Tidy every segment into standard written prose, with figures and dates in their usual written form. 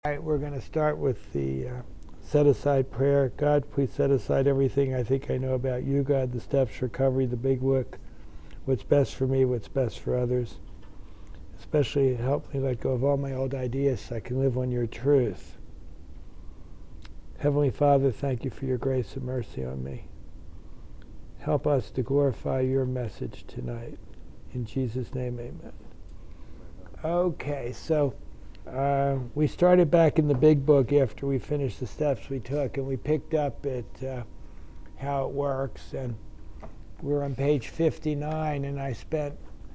All right, we're going to start with the set-aside prayer. God, please set aside everything I think I know about you, God, the steps, recovery, the big look, what's best for me, what's best for others. Especially help me let go of all my old ideas so I can live on your truth. Heavenly Father, thank you for your grace and mercy on me. Help us to glorify your message tonight. In Jesus' name, amen. Okay, so we started back in the big book after we finished the steps we took, and we picked up at how it works, and we're on page 59, and I spent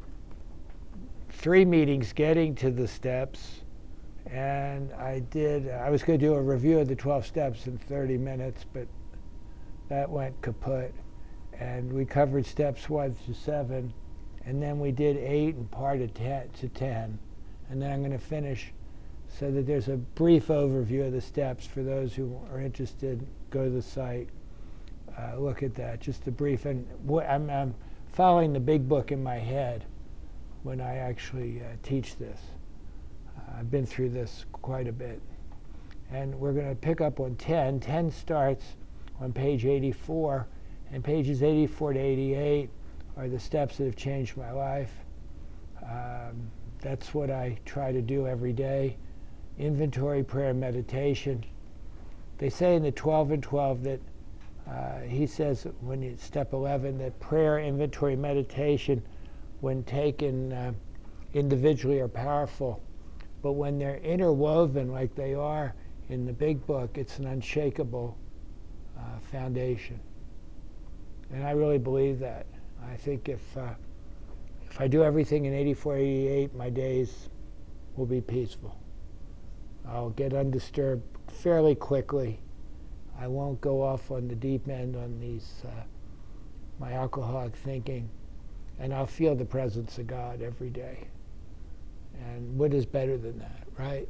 3 meetings getting to the steps, and I was going to do a review of the 12 steps in 30 minutes, but that went kaput, and we covered steps 1 through 7, and then we did 8 and part of 10 to 10, and then I'm going to finish so that there's a brief overview of the steps for those who are interested. Go to the site, look at that, just a brief. And I'm following the big book in my head when I actually teach this. I've been through this quite a bit. And we're going to pick up on 10. 10 starts on page 84, and pages 84 to 88 are the steps that have changed my life. That's what I try to do every day. Inventory, prayer, meditation. They say in the 12 and 12 that he says when you step 11 that prayer, inventory, meditation, when taken individually, are powerful, but when they're interwoven like they are in the big book, it's an unshakable foundation. And I really believe that. I think if I do everything in 84, 88, my days will be peaceful. I'll get undisturbed fairly quickly. I won't go off on the deep end on these my alcoholic thinking, and I'll feel the presence of God every day. And what is better than that, right?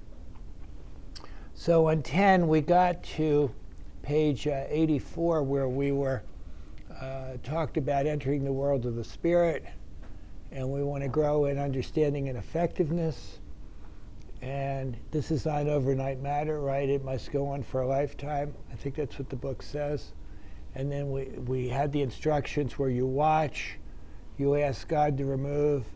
So on 10, we got to page 84, where we were talked about entering the world of the Spirit, and we want to grow in understanding and effectiveness. And this is not an overnight matter, right? It must go on for a lifetime. I think that's what the book says. And then we had the instructions where you watch, you ask God to remove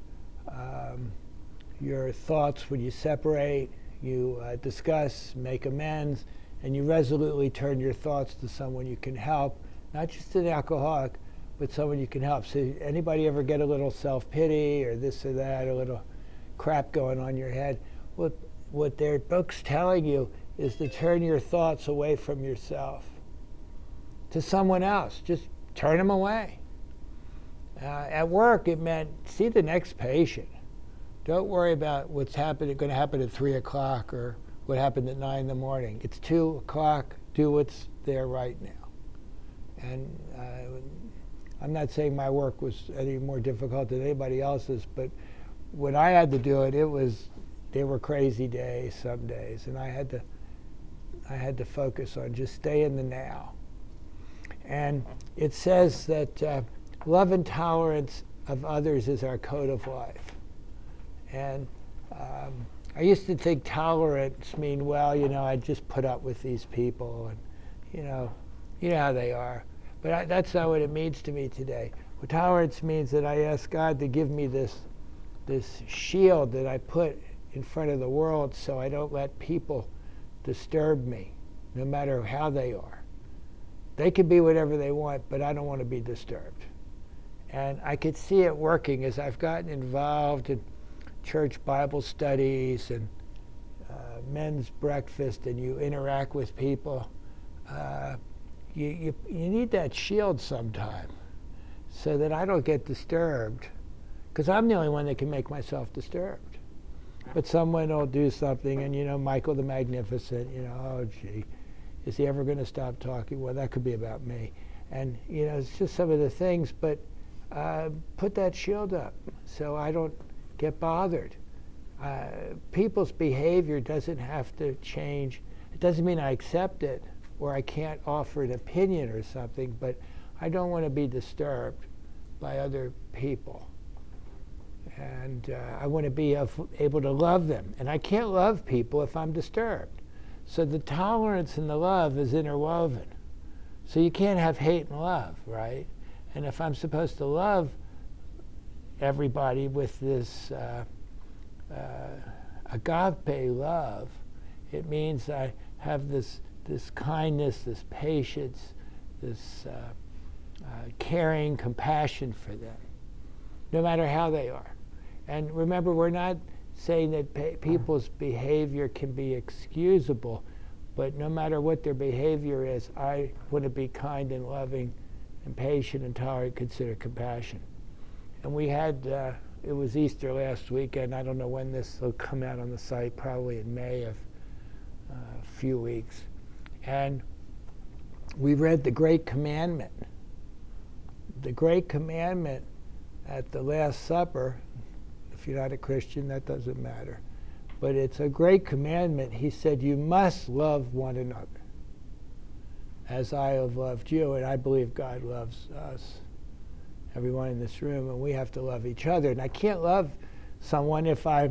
your thoughts when you separate, you discuss, make amends, and you resolutely turn your thoughts to someone you can help, not just an alcoholic, but someone you can help. So anybody ever get a little self-pity or this or that, a little crap going on in your head? What their book's telling you is to turn your thoughts away from yourself to someone else. Just turn them away. At work, it meant see the next patient. Don't worry about what's going to happen at 3 o'clock or what happened at 9 in the morning. It's 2 o'clock. Do what's there right now. And I'm not saying my work was any more difficult than anybody else's, but when I had to do it, they were crazy days some days, and I had to focus on just stay in the now. And it says that love and tolerance of others is our code of life. And I used to think tolerance mean, well, I just put up with these people, and you know how they are. But that's not what it means to me today. Well, tolerance means that I ask God to give me this shield that I put in front of the world so I don't let people disturb me, no matter how they are. They can be whatever they want, but I don't want to be disturbed. And I could see it working as I've gotten involved in church Bible studies and men's breakfast, and you interact with people. You need that shield sometime so that I don't get disturbed, because I'm the only one that can make myself disturbed. But someone will do something, and Michael the Magnificent, oh gee, is he ever going to stop talking? Well, that could be about me. And it's just some of the things, but put that shield up so I don't get bothered. People's behavior doesn't have to change. It doesn't mean I accept it or I can't offer an opinion or something, but I don't want to be disturbed by other people. And I want to be able to love them. And I can't love people if I'm disturbed. So the tolerance and the love is interwoven. So you can't have hate and love, right? And if I'm supposed to love everybody with this agape love, it means I have this kindness, this patience, this caring compassion for them, no matter how they are. And remember, we're not saying that people's behavior can be excusable, but no matter what their behavior is, I want to be kind and loving and patient and tolerant, consider compassion. And we had, it was Easter last weekend. I don't know when this will come out on the site, probably in May of a few weeks. And we read the Great Commandment. The Great Commandment at the Last Supper, if you're not a Christian, that doesn't matter. But it's a great commandment. He said, you must love one another as I have loved you. And I believe God loves us, everyone in this room, and we have to love each other. And I can't love someone if I'm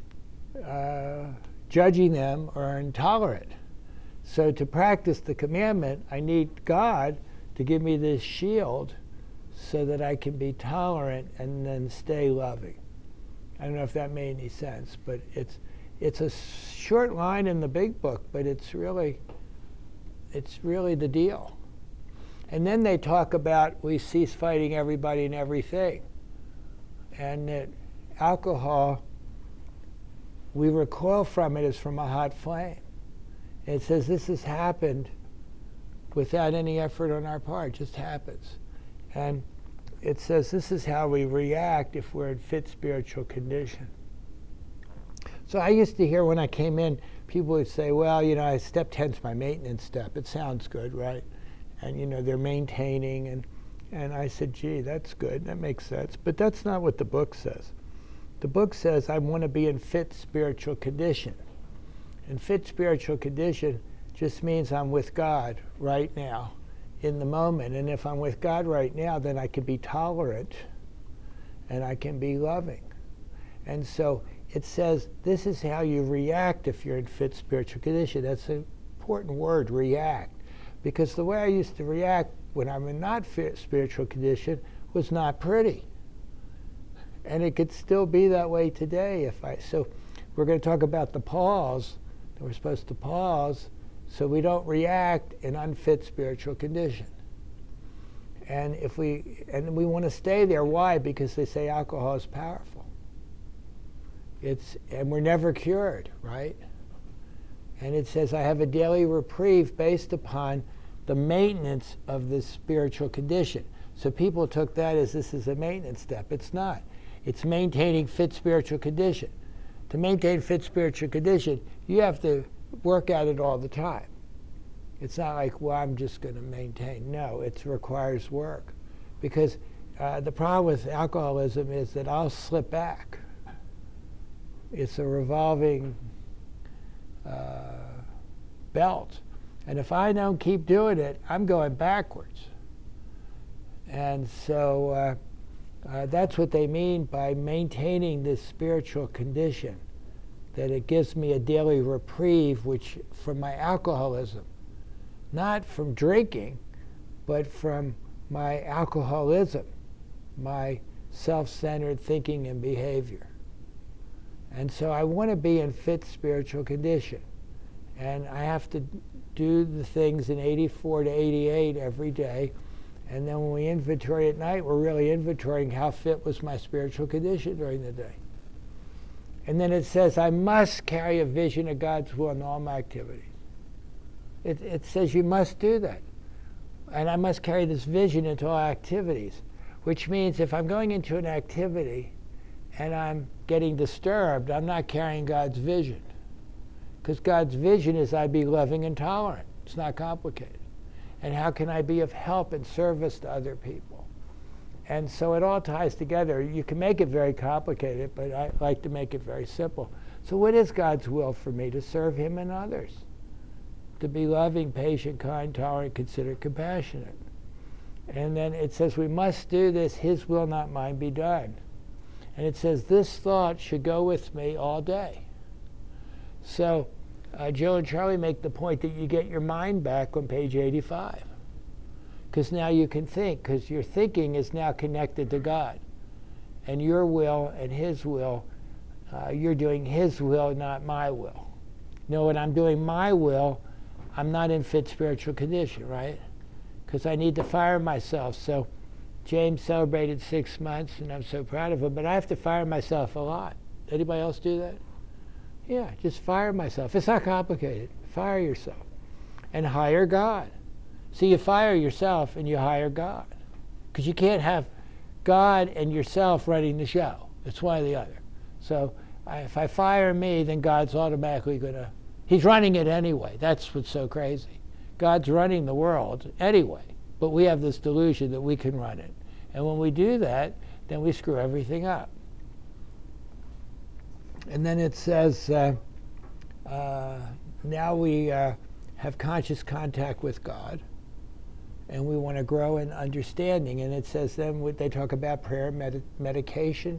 judging them or intolerant. So to practice the commandment, I need God to give me this shield so that I can be tolerant and then stay loving. I don't know if that made any sense, but it's a short line in the big book, but it's really the deal. And then they talk about we cease fighting everybody and everything, and that alcohol, we recoil from it as from a hot flame. And it says this has happened without any effort on our part, it just happens. And it says this is how we react if we're in fit spiritual condition. So I used to hear when I came in, people would say, well, you know, step 10's my maintenance step. It sounds good, right? And, you know, they're maintaining. And I said, gee, that's good. That makes sense. But that's not what the book says. The book says I want to be in fit spiritual condition. And fit spiritual condition just means I'm with God right now, in the moment. And if I'm with God right now, then I can be tolerant and I can be loving. And so it says this is how you react if you're in fit spiritual condition. That's an important word, react. Because the way I used to react when I'm in not fit spiritual condition was not pretty. And it could still be that way today so we're going to talk about the pause. We're supposed to pause so we don't react in unfit spiritual condition. And we want to stay there. Why? Because they say alcohol is powerful. And we're never cured, right? And it says I have a daily reprieve based upon the maintenance of this spiritual condition. So people took that as this is a maintenance step. It's not. It's maintaining fit spiritual condition. To maintain fit spiritual condition, you have to work at it all the time. It's not like, well, I'm just going to maintain. No, it requires work. Because the problem with alcoholism is that I'll slip back. It's a revolving belt. And if I don't keep doing it, I'm going backwards. And so that's what they mean by maintaining this spiritual condition, that it gives me a daily reprieve which from my alcoholism, not from drinking, but from my alcoholism, my self-centered thinking and behavior. And so I want to be in fit spiritual condition. And I have to do the things in 84 to 88 every day. And then when we inventory at night, we're really inventorying how fit was my spiritual condition during the day. And then it says, I must carry a vision of God's will in all my activities. It says you must do that. And I must carry this vision into all activities, which means if I'm going into an activity and I'm getting disturbed, I'm not carrying God's vision. Because God's vision is I be loving and tolerant. It's not complicated. And how can I be of help and service to other people? And so it all ties together. You can make it very complicated, but I like to make it very simple. So what is God's will for me? To serve Him and others. To be loving, patient, kind, tolerant, considerate, compassionate. And then it says we must do this, His will, not mine, be done. And it says, this thought should go with me all day. So Joe and Charlie make the point that you get your mind back on page 85. Because now you can think, because your thinking is now connected to God. And your will and his will, you're doing his will, not my will. No, when I'm doing my will, I'm not in fit spiritual condition, right? Because I need to fire myself. So James celebrated 6 months, and I'm so proud of him, but I have to fire myself a lot. Anybody else do that? Yeah, just fire myself. It's not complicated. Fire yourself. And hire God. See, you fire yourself and you hire God. Because you can't have God and yourself running the show. It's one or the other. So if I fire me, then God's automatically going to... He's running it anyway. That's what's so crazy. God's running the world anyway. But we have this delusion that we can run it. And when we do that, then we screw everything up. And then it says, now we have conscious contact with God, and we want to grow in understanding. And it says then they talk about prayer, meditation.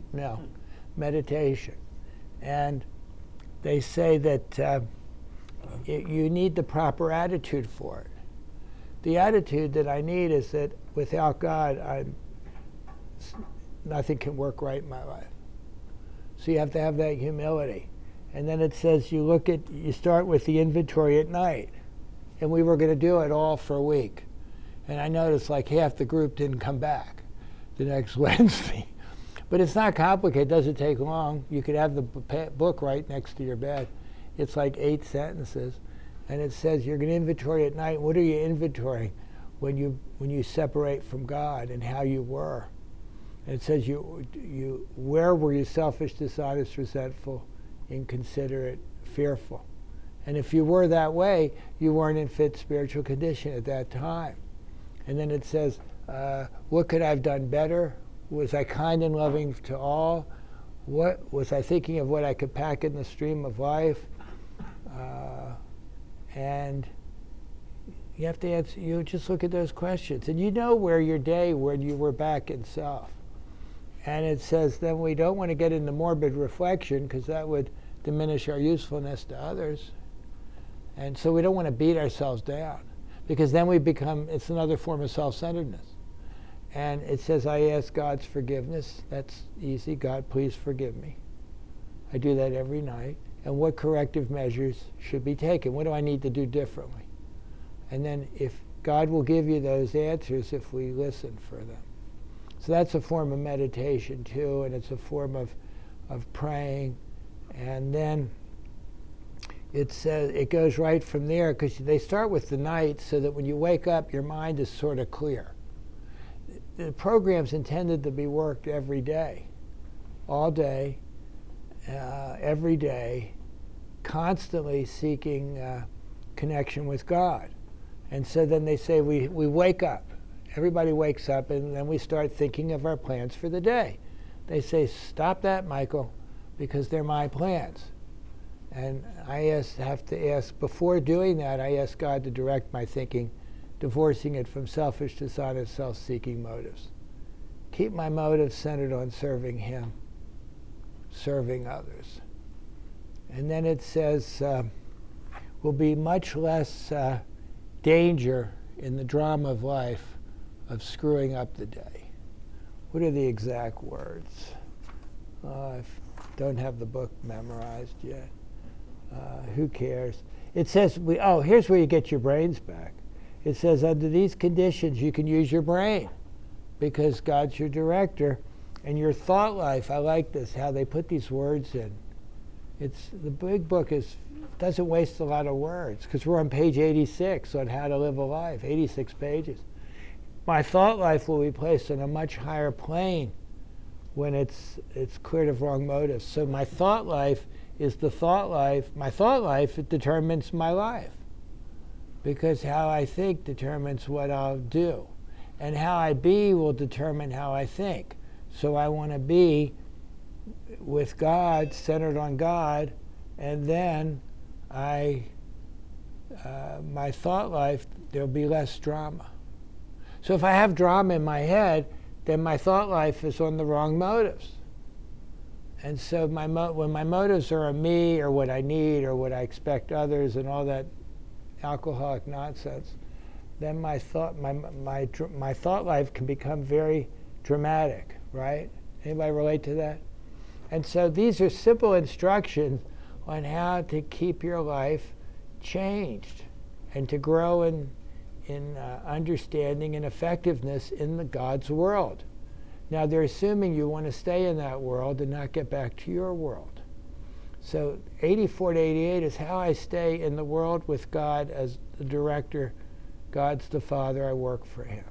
And they say that you need the proper attitude for it. The attitude that I need is that without God, nothing can work right in my life. So you have to have that humility. And then it says you start with the inventory at night. And we were going to do it all for a week. And I noticed like half the group didn't come back the next Wednesday. But it's not complicated. It doesn't take long. You could have the book right next to your bed. It's like 8 sentences. And it says you're going to inventory at night. What are you inventorying? When you separate from God and how you were. And it says where were you selfish, dishonest, resentful, inconsiderate, fearful? And if you were that way, you weren't in fit spiritual condition at that time. And then it says, what could I have done better? Was I kind and loving to all? What was I thinking of what I could pack in the stream of life? And you have to answer, you just look at those questions. And you know where your day, when you were back in self. And it says then we don't want to get into morbid reflection because that would diminish our usefulness to others. And so we don't want to beat ourselves down because then we become, it's another form of self-centeredness. And it says, I ask God's forgiveness. That's easy. God, please forgive me. I do that every night. And what corrective measures should be taken? What do I need to do differently? And then if God will give you those answers if we listen for them. So that's a form of meditation too, and it's a form of praying. And then it says it goes right from there because they start with the night so that when you wake up, your mind is sort of clear. The program's intended to be worked every day, all day, every day, constantly seeking connection with God. And so then they say we wake up. Everybody wakes up, and then we start thinking of our plans for the day. They say, stop that, Michael, because they're my plans. And I have to ask, before doing that, I ask God to direct my thinking, divorcing it from selfish, dishonest, self-seeking motives. Keep my motives centered on serving Him, serving others. And then it says, will be much less danger in the drama of life of screwing up the day. What are the exact words? I don't have the book memorized yet. Who cares? It says, here's where you get your brains back. It says, under these conditions, you can use your brain because God's your director. And your thought life, I like this, how they put these words in. The big book doesn't waste a lot of words because we're on page 86 on how to live a life, 86 pages. My thought life will be placed on a much higher plane when it's cleared of wrong motives. So my thought life is the thought life. My thought life, it determines my life. Because how I think determines what I'll do. And how I be will determine how I think. So I want to be with God, centered on God, and then my thought life, there'll be less drama. So if I have drama in my head, then my thought life is on the wrong motives. And so when my motives are on me or what I need or what I expect others and all that alcoholic nonsense, then my thought life can become very dramatic, right? Anybody relate to that? And so these are simple instructions on how to keep your life changed and to grow in understanding and effectiveness in the God's world. Now they're assuming you want to stay in that world and not get back to your world. So 84 to 88 is how I stay in the world with God as the director. God's the Father, I work for Him.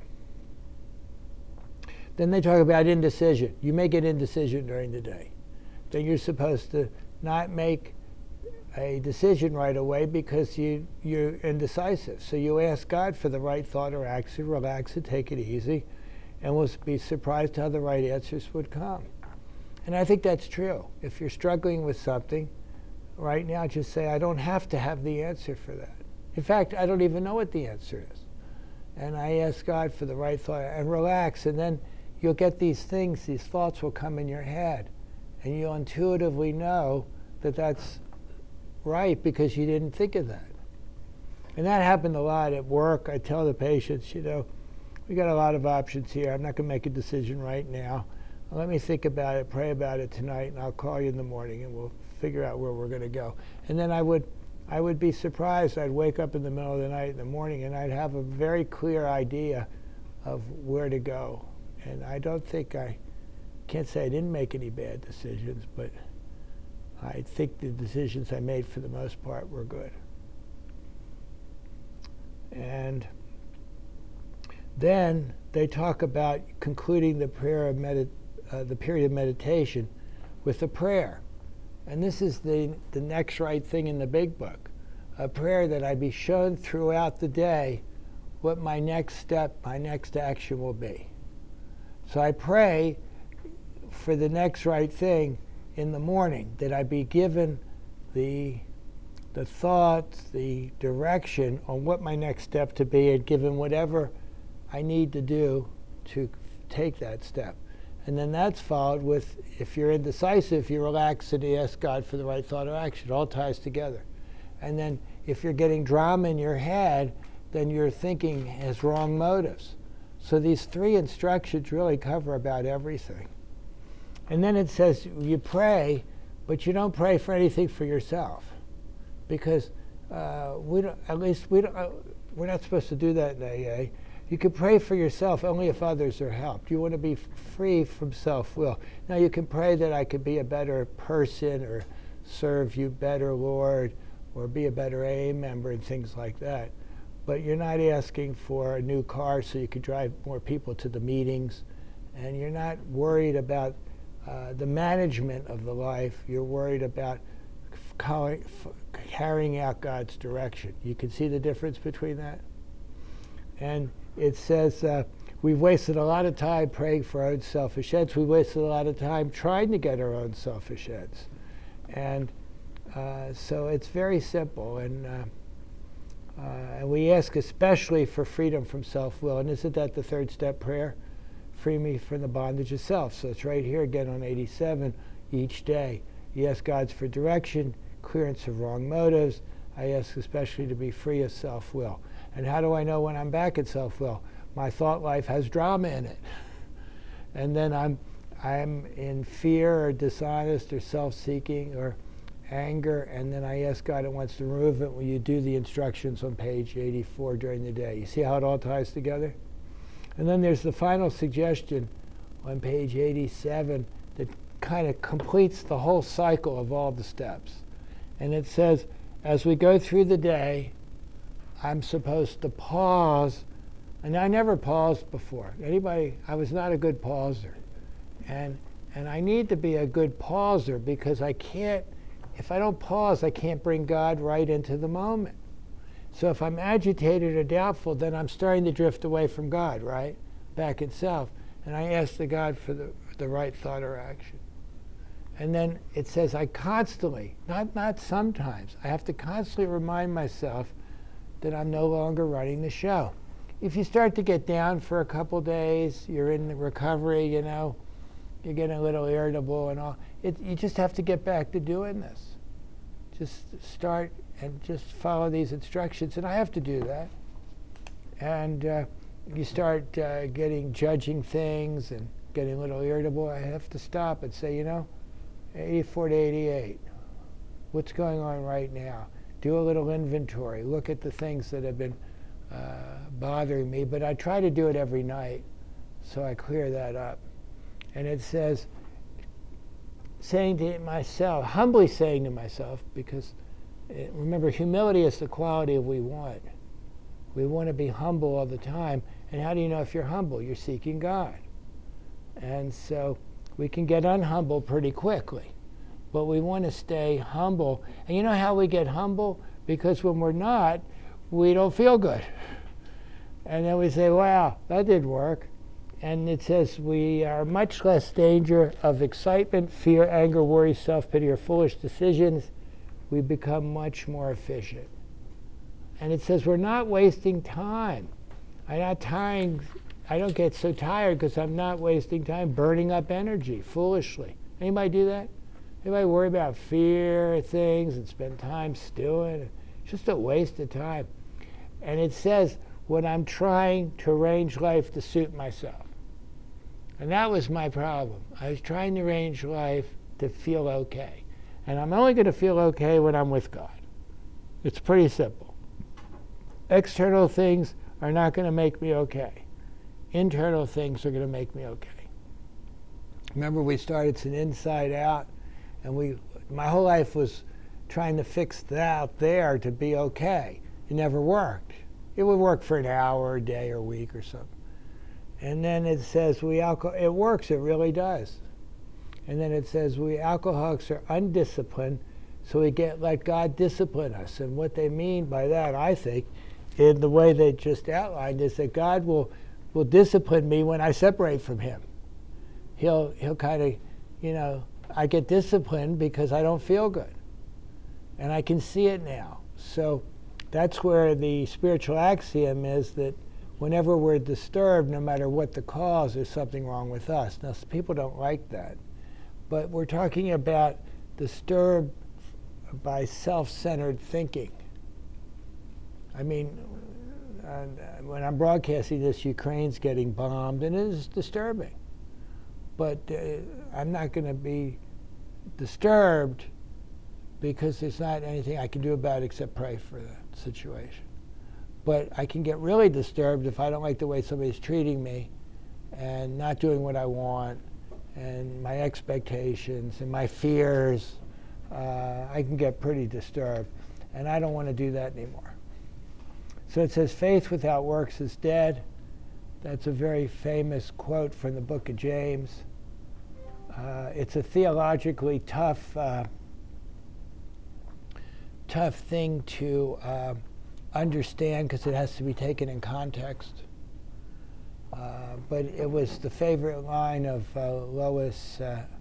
Then they talk about indecision. You make an indecision during the day. Then you're supposed to not make a decision right away because you're indecisive. So you ask God for the right thought or action, relax and take it easy, and we'll be surprised how the right answers would come. And I think that's true. If you're struggling with something, right now just say, I don't have to have the answer for that. In fact, I don't even know what the answer is. And I ask God for the right thought and relax, and then you'll get these things, these thoughts will come in your head, and you'll intuitively know that that's right because you didn't think of that. And that happened a lot at work. I tell the patients, we got a lot of options here. I'm not going to make a decision right now. Let me think about it, pray about it tonight, and I'll call you in the morning, and we'll figure out where we're going to go. And then I would be surprised. I'd wake up in the middle of the night in the morning, and I'd have a very clear idea of where to go. And I can't say I didn't make any bad decisions, but I think the decisions I made for the most part were good. And then they talk about concluding the prayer of the period of meditation with a prayer. And this is the next right thing in the big book, a prayer that I be shown throughout the day what my next step, my next action will be. So I pray for the next right thing in the morning, that I be given the thoughts, the direction on what my next step to be, and given whatever I need to do to take that step. And then that's followed with, if you're indecisive, you relax and you ask God for the right thought or action. It all ties together. And then if you're getting drama in your head, then your thinking has wrong motives. So these three instructions really cover about everything. And then it says you pray, but you don't pray for anything for yourself, because we're not supposed to do that in AA. You can pray for yourself only if others are helped. You want to be free from self-will. Now you can pray that I could be a better person or serve you better, Lord, or be a better AA member and things like that. But you're not asking for a new car so you could drive more people to the meetings, and you're not worried about the management of the life. You're worried about carrying out God's direction. You can see the difference between that? And it says we've wasted a lot of time praying for our own selfish ends. We've wasted a lot of time trying to get our own selfish ends. And so it's very simple. And we ask especially for freedom from self-will. And isn't that the third step prayer? Free me from the bondage of self. So it's right here again on 87 each day. You ask God for direction, clearance of wrong motives. I ask especially to be free of self-will. And how do I know when I'm back at self-will? My thought life has drama in it. And then I'm in fear or dishonest or self-seeking or anger, and then I ask God at once to remove it when you do the instructions on page 84 during the day. You see how it all ties together? And then there's the final suggestion on page 87 that kind of completes the whole cycle of all the steps. And it says, as we go through the day, I'm supposed to pause. And I never paused before. Anybody? I was not a good pauser. And I need to be a good pauser, because I can't, if I don't pause, I can't bring God right into the moment. So if I'm agitated or doubtful, then I'm starting to drift away from God, right? Back in self. And I ask the God for the right thought or action. And then it says I constantly, not sometimes, I have to constantly remind myself that I'm no longer running the show. If you start to get down for a couple days, you're in recovery, you're getting a little irritable and all. You just have to get back to doing this. Just start and just follow these instructions, and I have to do that. And you start judging things and getting a little irritable. I have to stop and say, 84 to 88. What's going on right now? Do a little inventory. Look at the things that have been bothering me. But I try to do it every night, so I clear that up. And it says, saying to myself, humbly saying to myself, because remember, humility is the quality of we want. We want to be humble all the time. And how do you know if you're humble? You're seeking God. And so we can get unhumble pretty quickly. But we want to stay humble. And you know how we get humble? Because when we're not, we don't feel good. And then we say, wow, that didn't work. And it says we are much less danger of excitement, fear, anger, worry, self-pity, or foolish decisions. We become much more efficient. And it says we're not wasting time. I don't get so tired because I'm not wasting time burning up energy foolishly. Anybody do that? Anybody worry about fear things and spend time stewing? It's just a waste of time. And it says when I'm trying to arrange life to suit myself. And that was my problem. I was trying to arrange life to feel okay. And I'm only going to feel okay when I'm with God. It's pretty simple. External things are not going to make me okay. Internal things are going to make me okay. Remember, we started, it's an inside out, and my whole life was trying to fix that out there to be okay. It never worked. It would work for an hour, a day, or a week, or something. And then it says it works, it really does. And then it says we alcoholics are undisciplined, so we let God discipline us. And what they mean by that, I think, in the way they just outlined, is that God will discipline me when I separate from Him. He'll kind of, I get disciplined because I don't feel good. And I can see it now. So that's where the spiritual axiom is that whenever we're disturbed, no matter what the cause, there's something wrong with us. Now, people don't like that. But we're talking about disturbed by self-centered thinking. I mean, when I'm broadcasting this, Ukraine's getting bombed, and it is disturbing. But I'm not going to be disturbed because there's not anything I can do about it except pray for the situation. But I can get really disturbed if I don't like the way somebody's treating me and not doing what I want and my expectations and my fears. I can get pretty disturbed, and I don't want to do that anymore. So it says, faith without works is dead. That's a very famous quote from the book of James. It's a theologically tough thing to understand because it has to be taken in context. But it was the favorite line of Lois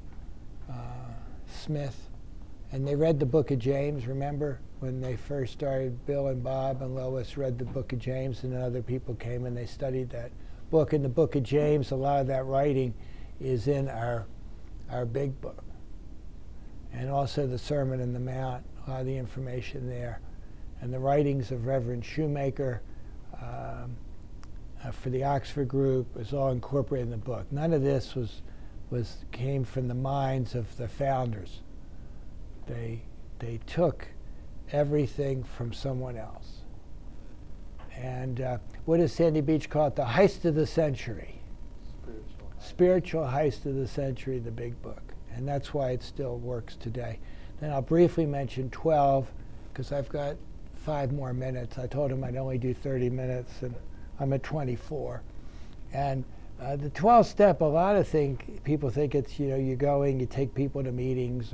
Smith. And they read the book of James, remember? When they first started, Bill and Bob and Lois read the book of James, and then other people came and they studied that book. In the book of James, a lot of that writing is in our big book. And also the Sermon on the Mount, a lot of the information there. And the writings of Reverend Shoemaker for the Oxford group is all incorporated in the book. None of this came from the minds of the founders. They took everything from someone else. And what does Sandy Beach call it? The heist of the century. Spiritual heist of the century, the big book. And that's why it still works today. Then I'll briefly mention 12, because I've got 5 more minutes. I told him I'd only do 30 minutes, and I'm at 24. And the 12 step, a lot of people think it's, you go in, you take people to meetings,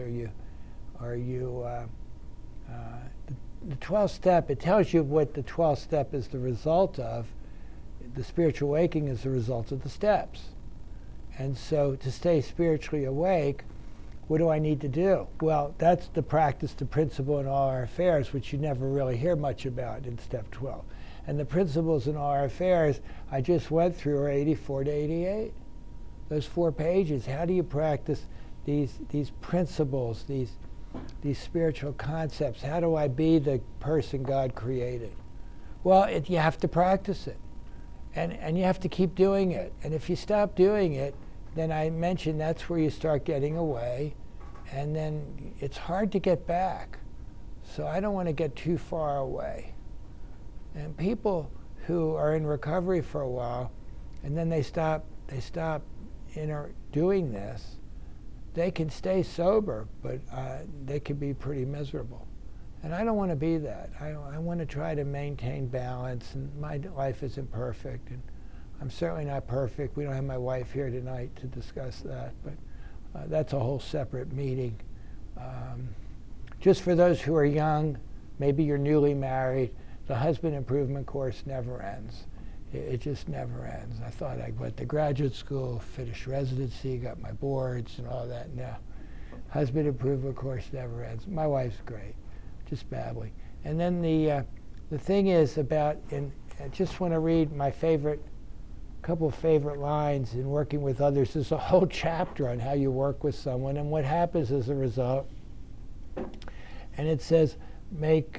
the 12 step, it tells you what the 12 step is the result of. The spiritual awakening is the result of the steps. And so to stay spiritually awake, what do I need to do? Well, that's the practice, the principle in all our affairs, which you never really hear much about in step 12. And the principles in all our affairs I just went through are 84 to 88. those 4 pages. How do you practice these principles, these spiritual concepts? How do I be the person God created? Well, you have to practice it. And you have to keep doing it. And if you stop doing it, then I mentioned that's where you start getting away. And then it's hard to get back. So I don't want to get too far away. And people who are in recovery for a while, and then they stop doing this, they can stay sober, but they can be pretty miserable. And I don't want to be that. I want to try to maintain balance, and my life isn't perfect, and I'm certainly not perfect. We don't have my wife here tonight to discuss that, but that's a whole separate meeting. Just for those who are young, maybe you're newly married, the husband improvement course never ends. It just never ends. I thought I went to graduate school, finished residency, got my boards and all that. No, husband improvement course never ends. My wife's great, just babbling. And then the thing is about, I just want to read my couple of favorite lines in working with others. There's a whole chapter on how you work with someone and what happens as a result. And it says, make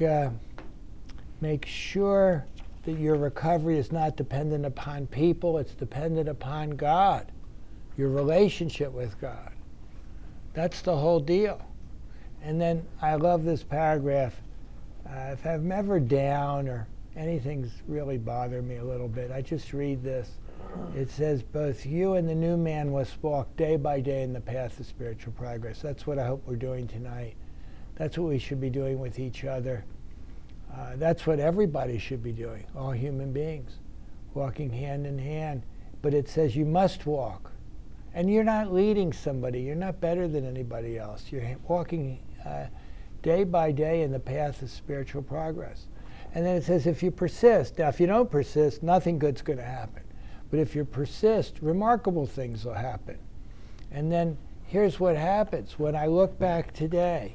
sure that your recovery is not dependent upon people, it's dependent upon God, your relationship with God. That's the whole deal. And then I love this paragraph. If I'm ever down or anything's really bothered me a little bit, I just read this. It says, both you and the new man must walk day by day in the path of spiritual progress. That's what I hope we're doing tonight. That's what we should be doing with each other. That's what everybody should be doing, all human beings, walking hand in hand. But it says you must walk. And you're not leading somebody. You're not better than anybody else. You're walking day by day in the path of spiritual progress. And then it says if you persist. Now, if you don't persist, nothing good's going to happen. But if you persist, remarkable things will happen. And then here's what happens. When I look back today,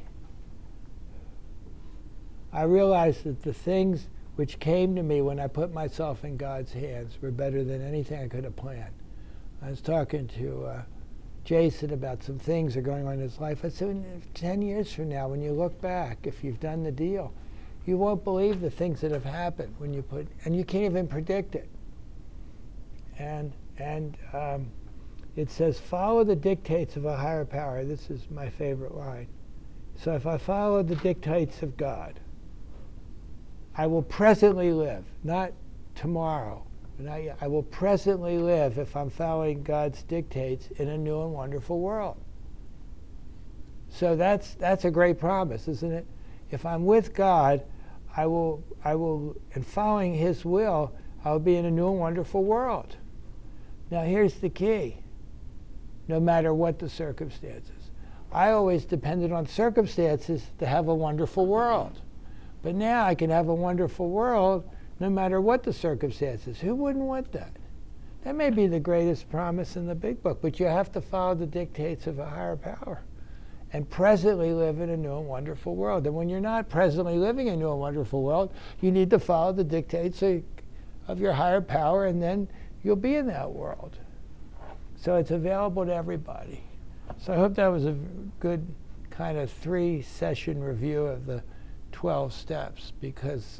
I realized that the things which came to me when I put myself in God's hands were better than anything I could have planned. I was talking to Jason about some things that are going on in his life. I said, 10 years from now, when you look back, if you've done the deal, you won't believe the things that have happened when you and you can't even predict it. And it says, follow the dictates of a higher power. This is my favorite line. So if I follow the dictates of God, I will presently live, not tomorrow. I will presently live if I'm following God's dictates in a new and wonderful world. So that's a great promise, isn't it? If I'm with God, I will, and following His will, I'll be in a new and wonderful world. Now here's the key. No matter what the circumstances. I always depended on circumstances to have a wonderful world. But now I can have a wonderful world no matter what the circumstances. Who wouldn't want that? That may be the greatest promise in the big book, but you have to follow the dictates of a higher power and presently live in a new and wonderful world. And when you're not presently living in a new and wonderful world, you need to follow the dictates of your higher power, and then you'll be in that world. So it's available to everybody. So I hope that was a good kind of 3-session review of the 12 steps, because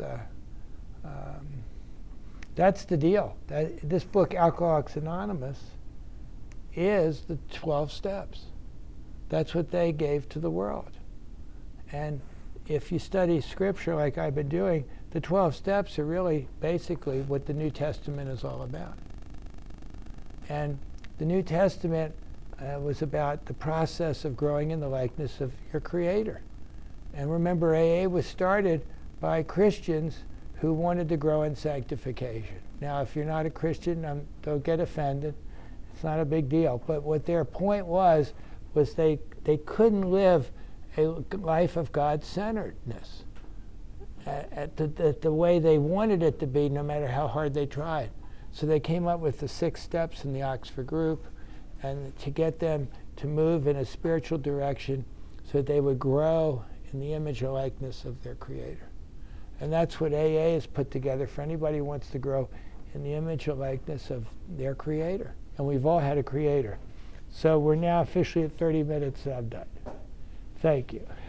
that's the deal. This book, Alcoholics Anonymous, is the 12 steps. That's what they gave to the world. And if you study Scripture like I've been doing, the 12 steps are really basically what the New Testament is all about. And the New Testament was about the process of growing in the likeness of your Creator. And remember, AA was started by Christians who wanted to grow in sanctification. Now, if you're not a Christian, don't get offended. It's not a big deal. But what their point was they couldn't live a life of God-centeredness at the way they wanted it to be, no matter how hard they tried. So they came up with the 6 steps in the Oxford group, and to get them to move in a spiritual direction so that they would grow in the image and likeness of their Creator. And that's what AA has put together for anybody who wants to grow in the image and likeness of their Creator. and we've all had a creator. So we're now officially at 30 minutes, and I'm done. Thank you.